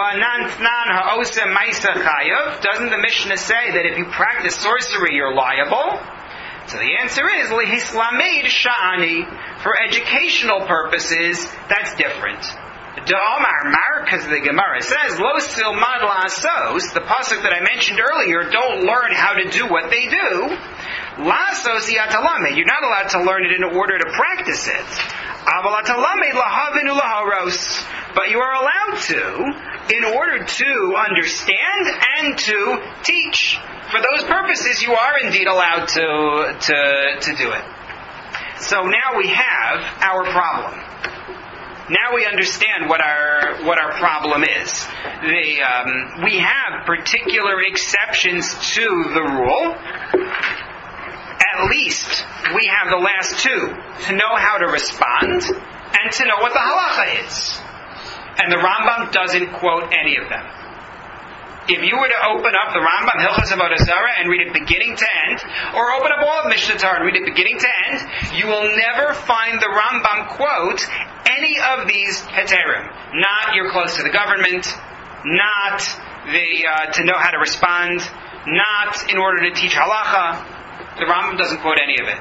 Speaker 1: Doesn't the Mishnah say that if you practice sorcery, you're liable? So the answer is, Lehislamed Sha'ani. For educational purposes, that's different. Da'omar Mar, because the Gemara says, Lo silmad la'asos, the pasuk that I mentioned earlier, don't learn how to do what they do. La'asos yatalame, you're not allowed to learn it in order to practice it. Avalatalamid lahavinu laharos, but you are allowed to in order to understand and to teach. For those purposes, you are indeed allowed to to to do it. So now we have our problem. Now we understand what our what our problem is. The, um, we have particular exceptions to the rule. At least we have the last two, to know how to respond and to know what the halacha is. And the Rambam doesn't quote any of them. If you were to open up the Rambam Hilchos Avodah Zarah and read it beginning to end, or open up all of Mishnah Torah and read it beginning to end, you will never find the Rambam quote any of these heterim. Not you're close to the government, not the uh, to know how to respond, not in order to teach halacha. The Rambam doesn't quote any of it.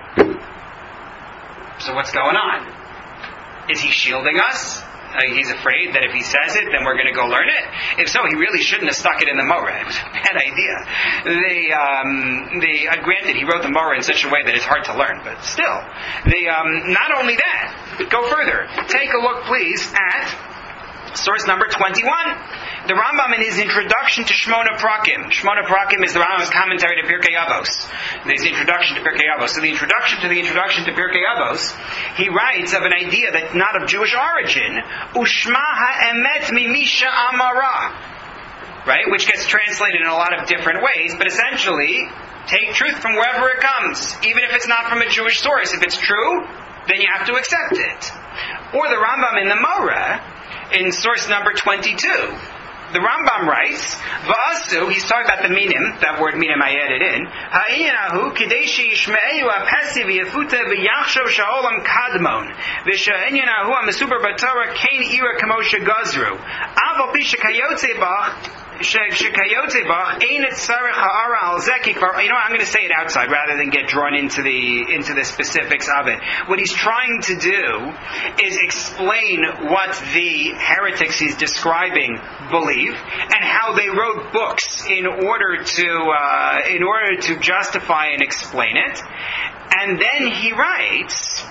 Speaker 1: So what's going on? Is he shielding us? Uh, he's afraid that if he says it, then we're going to go learn it. If so, he really shouldn't have stuck it in the Moreh. It was a bad idea. The, um, the, uh, granted, he wrote the Moreh in such a way that it's hard to learn, but still. The, um, not only that, go further. Take a look, please, at Source number twenty-one. The Rambam in his introduction to Shmona Prakim. Shmona Prakim is the Rambam's commentary to Pirkei Avos. There's the introduction to Pirkei Avos. So the introduction to the introduction to Pirkei Avos, he writes of an idea that's not of Jewish origin. Ushma ha'emet mimisha amara. Right? Which gets translated in a lot of different ways, but essentially, take truth from wherever it comes, even if it's not from a Jewish source. If it's true, then you have to accept it. Or the Rambam in the Moreh, in source number twenty-two, the Rambam writes, Va'asu, he's talking about the minim, that word minim I added in, Ha'inyahu kadeshi yishme'eyu ha'pesi v'yafuta v'yachshov sha'olam kadmon, v'sha'inyahu ha'mesuber b'torah kain ira kamosha gazru, aval pi shekayotze bach, you know, I'm going to say it outside rather than get drawn into the into the specifics of it. What he's trying to do is explain what the heretics he's describing believe and how they wrote books in order to uh, in order to justify and explain it. And then he writes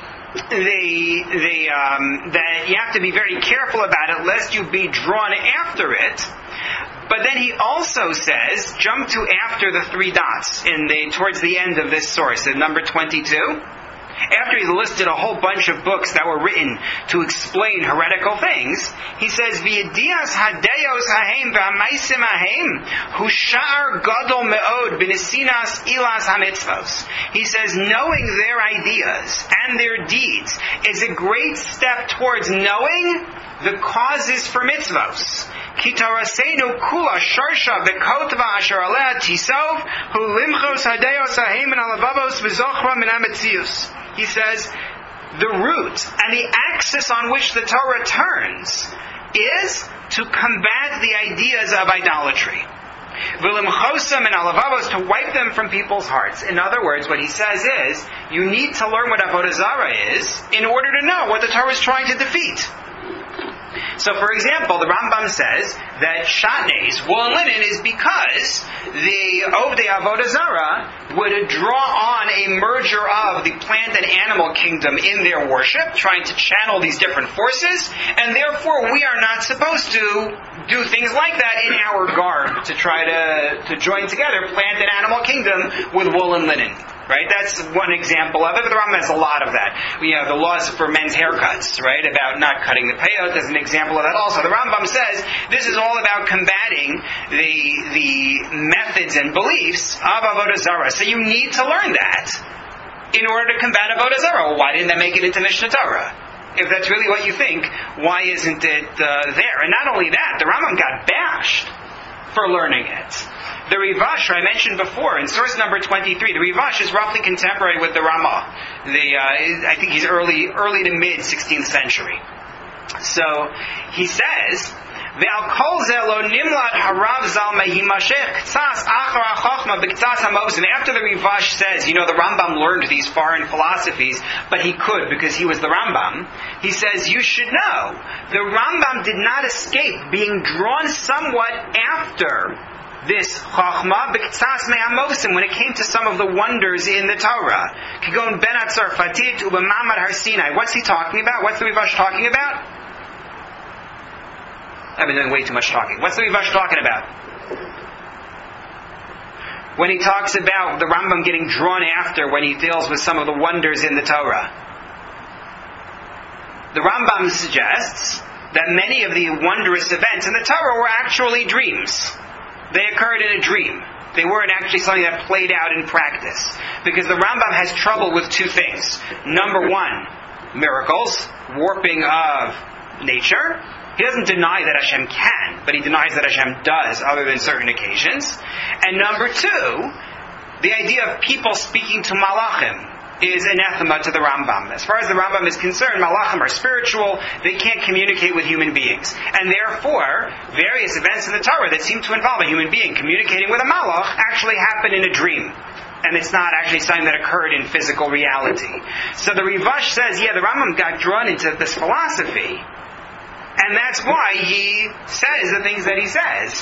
Speaker 1: the the um, that you have to be very careful about it lest you be drawn after it. But then he also says, jump to after the three dots in the towards the end of this source, in number twenty-two. After he's listed a whole bunch of books that were written to explain heretical things, he says, V'yedias hadeyos hahem v'hamaisim hahem hushar gadol me'od b'nesinas ilas hamitzvos. He says, knowing their ideas and their deeds is a great step towards knowing the causes for mitzvos. Kitarasenu kula sharsha v'kotva asher aleh tisov hu limchos hadeyos hahem and alavavos v'zochra min hametzius. He says, the root and the axis on which the Torah turns is to combat the ideas of idolatry. V'limchosam and alavavos, to wipe them from people's hearts. In other words, what he says is, you need to learn what Avodah Zarah is in order to know what the Torah is trying to defeat. So, for example, the Rambam says that shatnez, wool and linen, is because the Ovdei Avodah Zarah would draw on a merger of the plant and animal kingdom in their worship, trying to channel these different forces, and therefore we are not supposed to do things like that in our garb to try to, to join together plant and animal kingdom with wool and linen. Right? That's one example of it, but the Rambam has a lot of that. We have the laws for men's haircuts, right? About not cutting the payot as an example of that also. The Rambam says this is all about combating the the methods and beliefs of Avodah Zarah. So you need to learn that in order to combat Avodah Zarah. Well, why didn't they make it into Mishnah Torah? If that's really what you think, why isn't it uh, there? And not only that, the Rambam got bashed for learning it. The Rivash, I mentioned before, in source number twenty-three, the Rivash is roughly contemporary with the Ramah. The, uh, I think he's early early to mid sixteenth century. So, he says, Ve'al kol ze lo nimlat harav zalma himashech k'tzas achar ha'chochma b'k'tzas ha'mosim. After the Rivash says, you know, the Rambam learned these foreign philosophies, but he could because he was the Rambam. He says, you should know, the Rambam did not escape being drawn somewhat after this chachma b'k'tzas me'amosim when it came to some of the wonders in the Torah. Kigon ben atzarfatit ubemamad har Sinai. What's he talking about? What's the Rivash talking about? I've been doing way too much talking. What's the Rivash talking about? When he talks about the Rambam getting drawn after when he deals with some of the wonders in the Torah. The Rambam suggests that many of the wondrous events in the Torah were actually dreams. They occurred in a dream. They weren't actually something that played out in practice. Because the Rambam has trouble with two things. Number one, miracles, warping of nature. He doesn't deny that Hashem can, but he denies that Hashem does, other than certain occasions. And number two, the idea of people speaking to malachim is anathema to the Rambam. As far as the Rambam is concerned, malachim are spiritual, they can't communicate with human beings. And therefore, various events in the Torah that seem to involve a human being communicating with a malach actually happen in a dream. And it's not actually something that occurred in physical reality. So the Rivash says, yeah, the Rambam got drawn into this philosophy. And that's why he says the things that he says.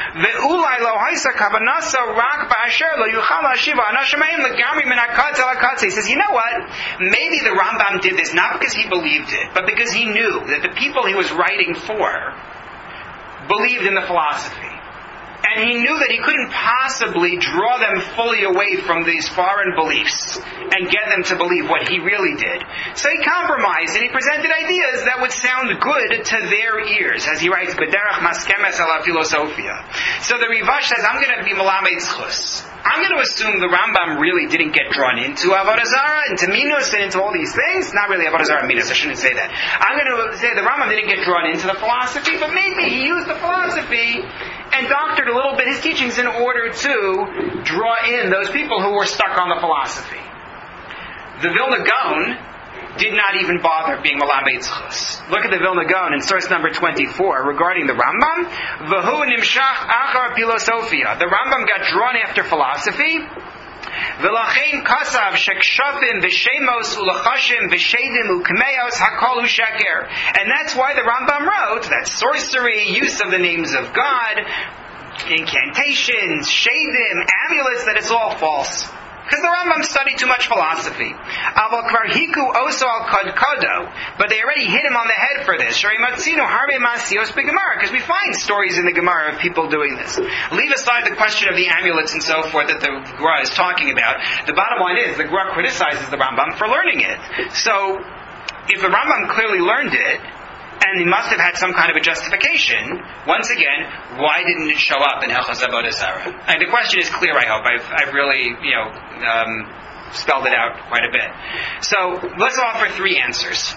Speaker 1: He says, you know what? Maybe the Rambam did this not because he believed it, but because he knew that the people he was writing for believed in the philosophy. And he knew that he couldn't possibly draw them fully away from these foreign beliefs and get them to believe what he really did. So he compromised and he presented ideas that would sound good to their ears, as he writes, B'derech maskemes ala philosophia. So the Rivash says, I'm going to be Melamed Zchus. I'm going to assume the Rambam really didn't get drawn into Avodah Zarah, into Minus, and into all these things. Not really Avodah Zarah and Minus, I shouldn't say that. I'm going to say the Rambam didn't get drawn into the philosophy, but maybe he used the philosophy and doctored a little bit his teachings in order to draw in those people who were stuck on the philosophy. The Vilna Gaon did not even bother being Melamed Zchus. Look at the Vilna Gaon in source number twenty-four regarding the Rambam. V'hu nimshach achar philosophia. The Rambam got drawn after philosophy. V'lachein kasav shekshafim v'shemos ulachashim v'shedim ukmeos hakol sheker. And that's why the Rambam wrote that sorcery, use of the names of God, incantations, shedim, amulets, that it's all false. Because the Rambam studied too much philosophy. Aval kvar hiku oso al kadkado. But they already hit him on the head for this. Because we find stories in the Gemara of people doing this. Leave aside the question of the amulets and so forth that the Gemara is talking about. The bottom line is, the Gemara criticizes the Rambam for learning it. So, if the Rambam clearly learned it, and he must have had some kind of a justification, once again, why didn't it show up in Hilchos Avodah Zarah? And the question is clear, I hope. I've, I've really, you know, um, spelled it out quite a bit. So, let's offer three answers.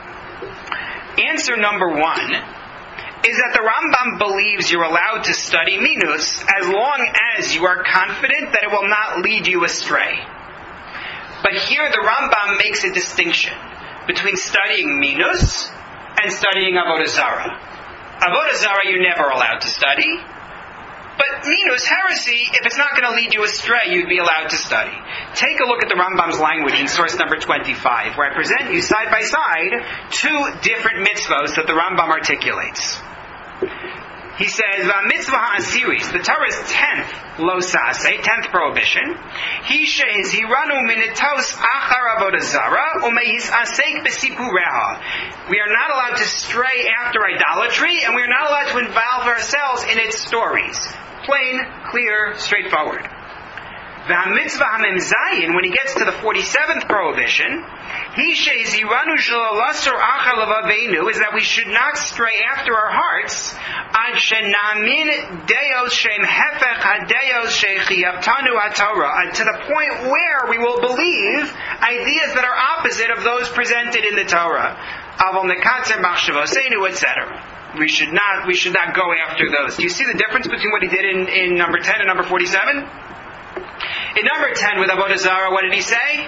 Speaker 1: Answer number one is that the Rambam believes you're allowed to study Minus as long as you are confident that it will not lead you astray. But here the Rambam makes a distinction between studying Minus and studying Avodah Zarah. Avodah Zarah you're never allowed to study, but Minus, heresy, if it's not going to lead you astray, you'd be allowed to study. Take a look at the Rambam's language in source number twenty-five, where I present you side by side two different mitzvos that the Rambam articulates. He says, mitzvah ha'asiris, the Torah's tenth losase, tenth prohibition. He says, hiranu minitos achar avodah zarah umehis asek besipureha. We are not allowed to stray after idolatry, and we are not allowed to involve ourselves in its stories. Plain, clear, straightforward. V'hamitzvah hamemzayin, when he gets to the forty-seventh prohibition, he says, hiranu shalalasur achar levavenu, is that we should not stray after our hearts, ad shenamin deos shem hefech hadeos shechiyaftanu haTorah, to the point where we will believe ideas that are opposite of those presented in the Torah. Aval nekatzer machshavosenu, et cetera. We should not, we should not go after those. Do you see the difference between what he did in, in number ten and number forty-seven? In number ten with Avodah Zarah, what did he say?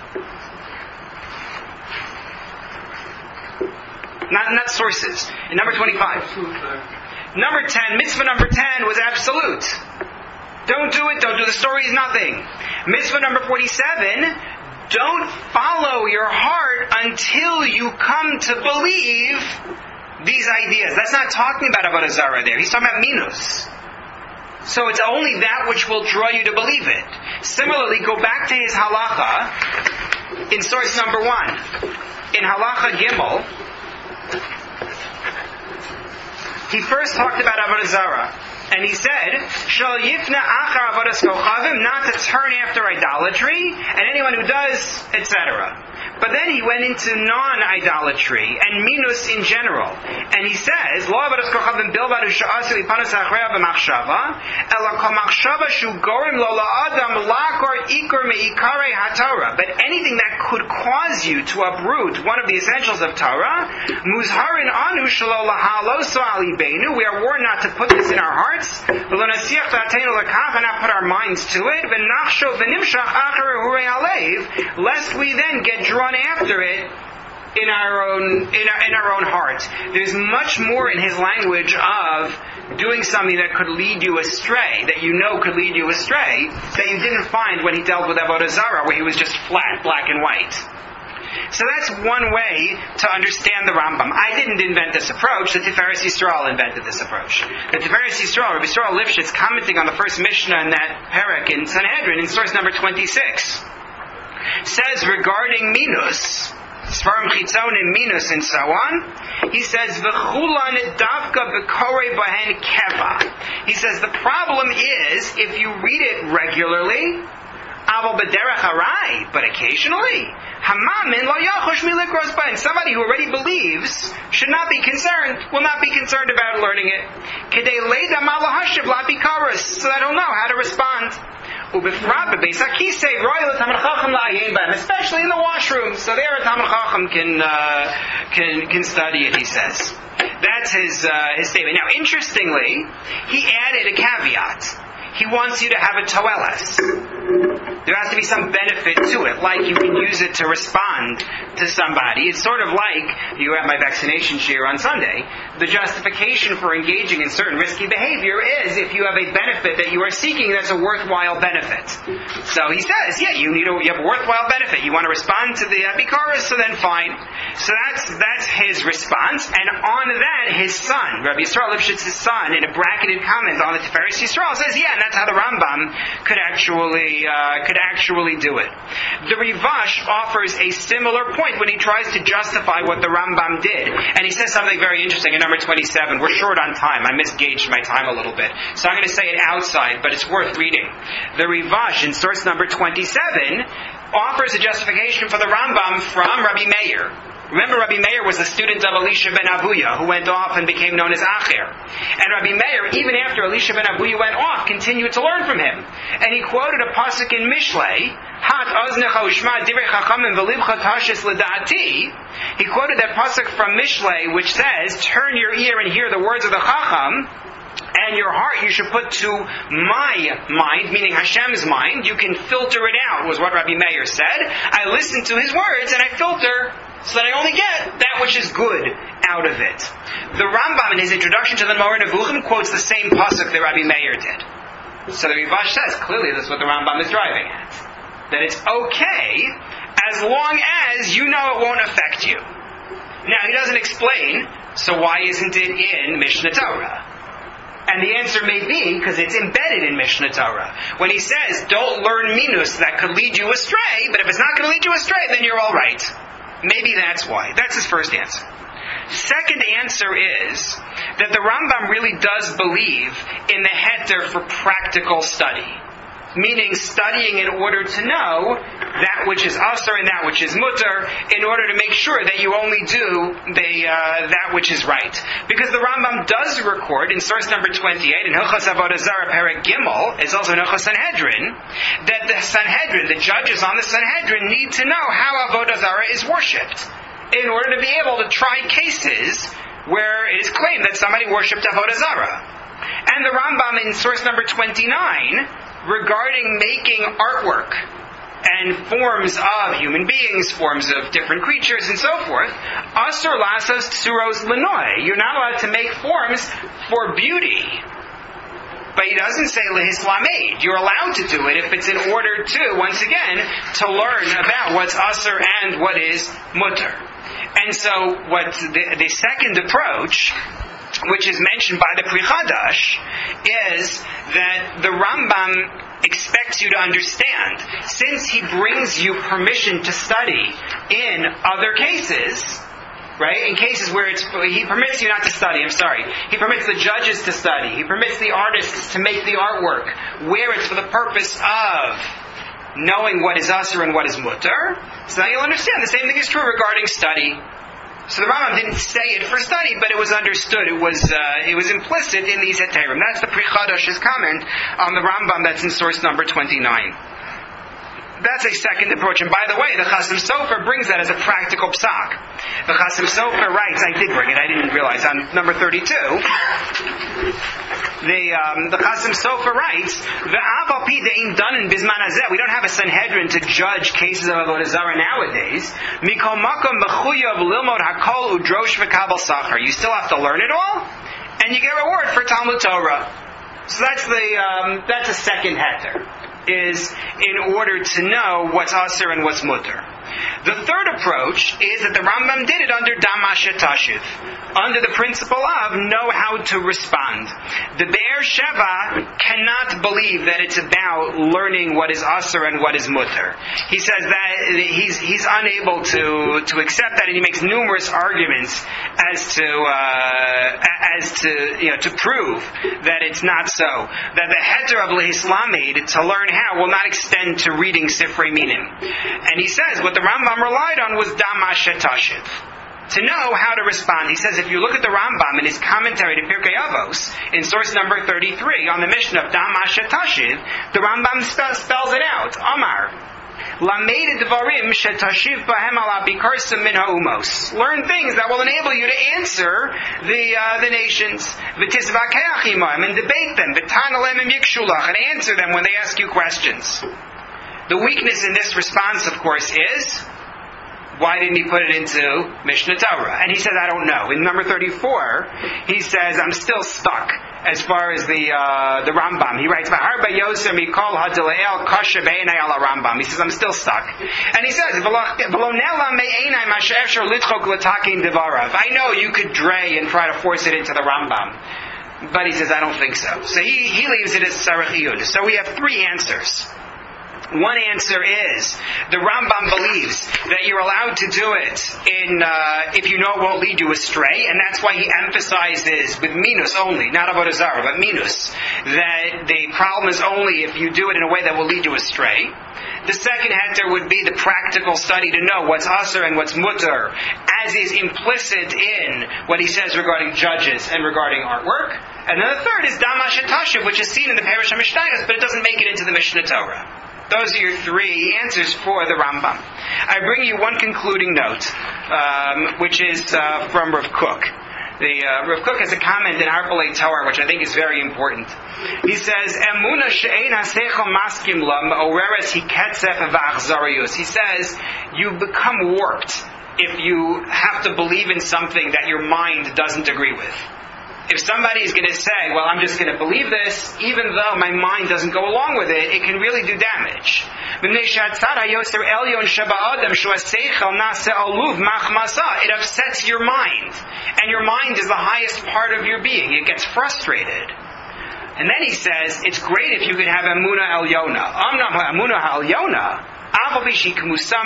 Speaker 1: Not, not sources. In number twenty-five. Number ten, mitzvah number ten was absolute. Don't do it, don't do the stories, nothing. Mitzvah number forty-seven, don't follow your heart until you come to believe these ideas. That's not talking about Avodah Zarah there. He's talking about Minus. So it's only that which will draw you to believe it. Similarly, go back to his halacha in source number one. In halacha Gimel, he first talked about Avodah Zarah. And he said, Shal yifna achar avodas kochavim, not to turn after idolatry, and anyone who does, et cetera. But then he went into non-idolatry and minus in general. And he says, Lo avodas kochavim bilvad u'sha'asu ipanos ha'achreya b'machshava, ela kol machshava shu gorim lo la'adam lakor ikor me'ikarei ha'Torah. But anything that could cause you to uproot one of the essentials of Torah, muzharin anu shelo lahaloso alibeinu, we are warned not to put this in our hearts, and not put our minds to it, lest we then get drawn after it in our own in our, in our own heart. There's much more in his language of doing something that could lead you astray, that you know could lead you astray, that you didn't find when he dealt with Avodah Zarah, where he was just flat, black and white. So that's one way to understand the Rambam. I didn't invent this approach. The Tiferes Yisrael invented this approach. The Tiferes Yisrael, Rabbi Yisrael Lifshitz, commenting on the first Mishnah in that Perek in Sanhedrin, in source number twenty-six, says regarding Minus, Sfarim Chitzonim, Minus, and so on, he says, V'chulan davka b'korei bahen keva. He says the problem is, if you read it regularly, Aval b'derech harai, but occasionally, hamamin lo yachosh milikros bain. Somebody who already believes should not be concerned, will not be concerned about learning it. Kedei leida malahashiv la bikaros, so that he'll know how to respond. Especially in the washroom, so there a Talmid Chacham can uh, can can study it. He says that's his uh, his statement. Now, interestingly, he added a caveat. He wants you to have a toeles. There has to be some benefit to it, like you can use it to respond to somebody. It's sort of like, you have my vaccination share on Sunday, the justification for engaging in certain risky behavior is if you have a benefit that you are seeking that's a worthwhile benefit. So he says, yeah, you need a, you have a worthwhile benefit. You want to respond to the Abikaras, so then fine. So that's that's his response, and on that, his son, Rabbi Yisrael Lifshitz's son, in a bracketed comment on the Tiferes Yisrael, says, yeah, and that's how the Rambam could actually uh, could actually do it. The Rivash offers a similar point when he tries to justify what the Rambam did, and he says something very interesting in number twenty-seven. We're short on time. I misgauged my time a little bit, so I'm going to say it outside, but it's worth reading. The Rivash in source number twenty-seven offers a justification for the Rambam from Rabbi Meir. Remember, Rabbi Meir was the student of Elisha ben Abuya, who went off and became known as Acher. And Rabbi Meir, even after Elisha ben Abuya went off, continued to learn from him. And he quoted a pasuk in Mishlei, Hat oznecha ushma divrei chachamim v'libcha tashes l'da'ati. He quoted that pasuk from Mishlei, which says, turn your ear and hear the words of the Chacham, and your heart you should put to my mind, meaning Hashem's mind. You can filter it out, was what Rabbi Meir said. I listen to his words and I filter so that I only get that which is good out of it. The Rambam, in his introduction to the Moreh Nevuchim, quotes the same pasuk that Rabbi Meir did. So the Rivash says, clearly that's what the Rambam is driving at. That it's okay as long as you know it won't affect you. Now, he doesn't explain, so why isn't it in Mishnah Torah? And the answer may be because it's embedded in Mishnah Torah. When he says, don't learn minus, that could lead you astray, but if it's not going to lead you astray, then you're all right. Maybe that's why. That's his first answer. Second answer is that the Rambam really does believe in the heter for practical study. Meaning studying in order to know that which is asur and that which is mutter, in order to make sure that you only do the uh, that which is right. Because the Rambam does record in source number twenty-eight, in Hilchos Avodah Zarah Perek Gimel, it's also in Hilchos Sanhedrin, that the Sanhedrin, the judges on the Sanhedrin, need to know how Avodah Zarah is worshipped in order to be able to try cases where it is claimed that somebody worshipped Avodah Zarah. And the Rambam in source number twenty-nine, regarding making artwork and forms of human beings, forms of different creatures, and so forth, asur lasos tsuros lenoi. You're not allowed to make forms for beauty. But he doesn't say lehislamed. You're allowed to do it if it's in order to, once again, to learn about what's asur and what is mutter. And so what the, the second approach, which is mentioned by the Pri Chadash, is that the Rambam expects you to understand, since he brings you permission to study in other cases, right? In cases where it's, he permits you not to study, I'm sorry. He permits the judges to study. He permits the artists to make the artwork, where it's for the purpose of knowing what is asur and what is mutter. So now you'll understand the same thing is true regarding study. So the Rambam didn't say it for study, but it was understood. It was uh, it was implicit in these heterim. That's the Pri Chadash's comment on the Rambam that's in source number twenty-nine. That's a second approach. And by the way, the Chasam Sofer brings that as a practical psak. The Chasam Sofer writes, I did bring it, I didn't realize, on number thirty-two, the um, the Chasam Sofer writes, V'aval pi de'im danin bizman hazeh. We don't have a Sanhedrin to judge cases of Avodah Zarah nowadays. Mikol makom mechuyav lilmod hakol udrosh v'kabel sachar. You still have to learn it all, and you get reward for Talmud Torah. So that's the um, that's a second heter, is in order to know what's asur and what's mutter. The third approach is that the Rambam did it under Damash Tashiv, under the principle of know how to respond. The Be'er Sheva cannot believe that it's about learning what is asur and what is mutter. He says that he's he's unable to to accept that, and he makes numerous arguments as to uh, as to you know to prove that it's not so. That the heter of lehislamid to learn how will not extend to reading Sifrei Minim. And he says what the Rambam relied on was Damash Tashiv, to know how to respond. He says if you look at the Rambam in his commentary to Pirkei Avos, in source number thirty-three, on the mission of Damash Tashiv, the Rambam spe- spells it out. Amar, Lamed Dvarim shetashiv bahem ala bikarsim min ha'umos. Learn things that will enable you to answer the uh, the nations. V'tisvakeach imam, and debate them. V'tan alem im yikshulach, and answer them when they ask you questions. The weakness in this response, of course, is why didn't he put it into Mishnah Torah? And he says, I don't know. In number thirty-four, he says, I'm still stuck as far as the uh, the Rambam. He writes, V'harba yoser mikol hadileel kasha be'enai ala Rambam. He says, I'm still stuck. And he says, V'lo nela me'enai masher efshar litchok l'takin devarav. I know you could dray and try to force it into the Rambam. But he says, I don't think so. So he, he leaves it as Sarach Iyud. So we have three answers. One answer is the Rambam believes that you're allowed to do it in uh, if you know it won't lead you astray, and that's why he emphasizes with minus only, not avodah zarah, but minus, that the problem is only if you do it in a way that will lead you astray. The second heter would be the practical study to know what's asur and what's mutter, as is implicit in what he says regarding judges and regarding artwork. And then the third is Damash Tashiv, which is seen in the Perish HaMishnayos, but it doesn't make it into the Mishnah Torah. Those are your three answers for the Rambam. I bring you one concluding note, um, which is uh, from Rav Kook. The uh, Rav Kook has a comment in Harpalei Torah, which I think is very important. He says, "Emuna she'ein haseichel maskim la ma'oreres hiketzef v'achzarius." He says, you become warped if you have to believe in something that your mind doesn't agree with. If somebody is going to say, well, I'm just going to believe this, even though my mind doesn't go along with it, it can really do damage. It upsets your mind. And your mind is the highest part of your being. It gets frustrated. And then he says, it's great if you can have Emunah El Yonah. Emunah El Yonah. He says,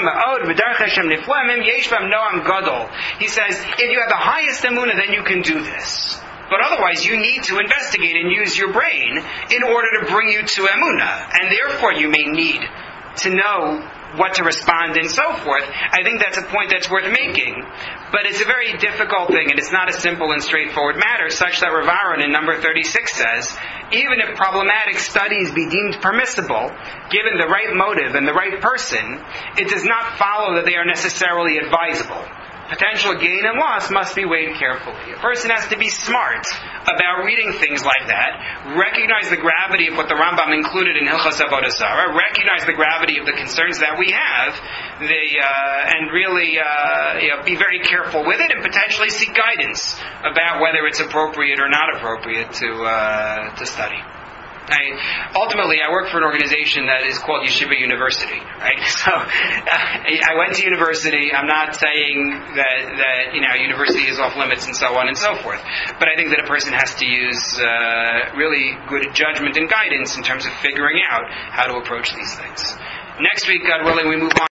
Speaker 1: if you have the highest emunah, then you can do this. But otherwise, you need to investigate and use your brain in order to bring you to emunah. And therefore, you may need to know what to respond and so forth. I think that's a point that's worth making. But it's a very difficult thing, and it's not a simple and straightforward matter, such that Rav Aaron in number thirty-six says, even if problematic studies be deemed permissible, given the right motive and the right person, it does not follow that they are necessarily advisable. Potential gain and loss must be weighed carefully. A person has to be smart about reading things like that, recognize the gravity of what the Rambam included in Hilchos Avodah Zarah, recognize the gravity of the concerns that we have, the, uh, and really uh, you know, be very careful with it, and potentially seek guidance about whether it's appropriate or not appropriate to uh, to study. I, ultimately, I work for an organization that is called Yeshiva University, right? So, uh, I went to university. I'm not saying that, that, you know, university is off limits and so on and so forth. But I think that a person has to use uh, really good judgment and guidance in terms of figuring out how to approach these things. Next week, God willing, we move on.